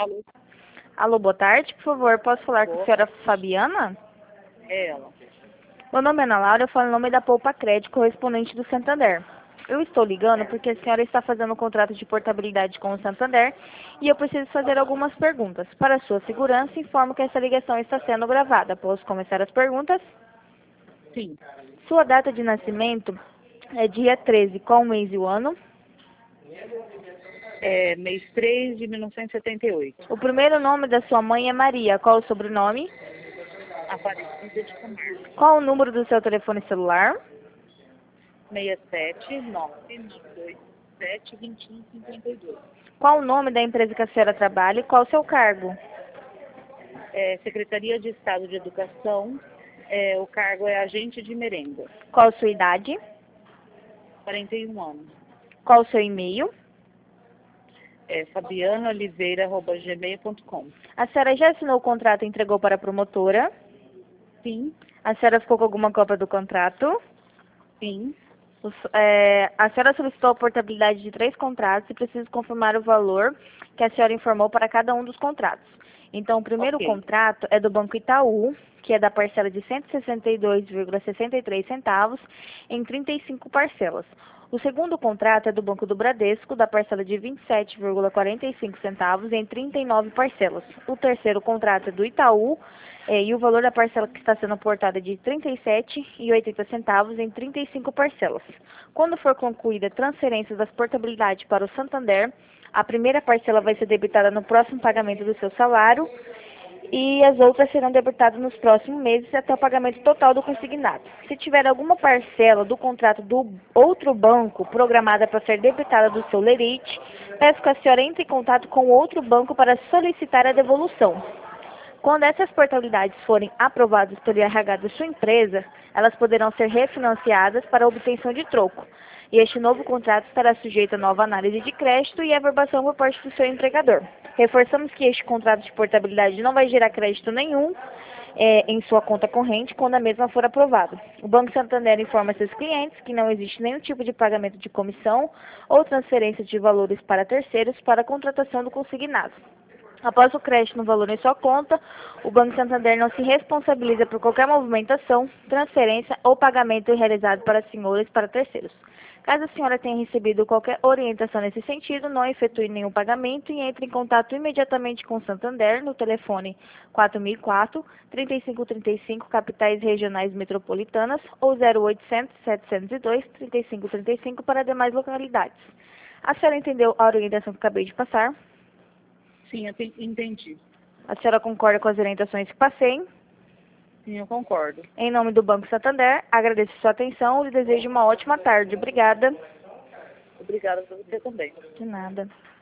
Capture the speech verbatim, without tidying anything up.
Alô, Alô, boa tarde, por favor, posso falar com a boa, senhora Fabiana? é ela. Meu nome é Ana Laura, eu falo em nome da Poupa Crédito, correspondente do Santander. Eu estou ligando porque a senhora está fazendo um contrato de portabilidade com o Santander e eu preciso fazer algumas perguntas. Para sua segurança, informo que essa ligação está sendo gravada. Posso começar as perguntas? Sim, Sua data de nascimento é dia treze, qual o mês e o ano? é mês três de mil novecentos e setenta e oito. O primeiro nome da sua mãe é Maria, qual o sobrenome? Aparecida de Camargo. Qual o número do seu telefone celular? seis sete nove nove dois sete dois um cinco dois. Qual o nome da empresa que a senhora trabalha e qual o seu cargo? É, Secretaria de Estado de Educação, é, o cargo é agente de merenda. Qual a sua idade? quarenta e um anos. Qual o seu e-mail? É fabiana oliveira arroba gmail ponto com. A senhora já assinou o contrato e entregou para a promotora? Sim, A senhora ficou com alguma cópia do contrato? sim, Os- é, a senhora solicitou a portabilidade de três contratos e precisa confirmar o valor que a senhora informou para cada um dos contratos. Então, o primeiro ok, contrato é do Banco Itaú, que é da parcela de cento e sessenta e dois vírgula sessenta e três centavos em trinta e cinco parcelas. O segundo contrato é do Banco do Bradesco, da parcela de vinte e sete vírgula quarenta e cinco centavos em trinta e nove parcelas. O terceiro contrato é do Itaú, eh, e o valor da parcela que está sendo aportada é de trinta e sete vírgula oitenta centavos em trinta e cinco parcelas. Quando for concluída a transferência das portabilidades para o Santander, a primeira parcela vai ser debitada no próximo pagamento do seu salário e as outras serão debitadas nos próximos meses até o pagamento total do consignado. Se tiver alguma parcela do contrato do outro banco programada para ser debitada do seu lerite, peço que a senhora entre em contato com outro banco para solicitar a devolução. Quando essas portabilidades forem aprovadas pelo I R H da sua empresa, elas poderão ser refinanciadas para obtenção de troco. E este novo contrato estará sujeito a nova análise de crédito e averbação por parte do seu empregador. Reforçamos que este contrato de portabilidade não vai gerar crédito nenhum é, em sua conta corrente quando a mesma for aprovada. O Banco Santander informa seus clientes que não existe nenhum tipo de pagamento de comissão ou transferência de valores para terceiros para a contratação do consignado. Após o crédito no valor em sua conta, o Banco Santander não se responsabiliza por qualquer movimentação, transferência ou pagamento realizado para senhores para terceiros. Caso a senhora tenha recebido qualquer orientação nesse sentido, não efetue nenhum pagamento e entre em contato imediatamente com o Santander no telefone quatro mil e quatro, trinta e cinco trinta e cinco, capitais regionais metropolitanas ou zero oitocentos, setecentos e dois, trinta e cinco trinta e cinco para demais localidades. A senhora entendeu a orientação que acabei de passar? sim, eu te- entendi. A senhora concorda com as orientações que passei? Sim, eu concordo. Em nome do Banco Santander, agradeço sua atenção e lhe desejo uma ótima tarde. Obrigada. Obrigada para você também. De nada.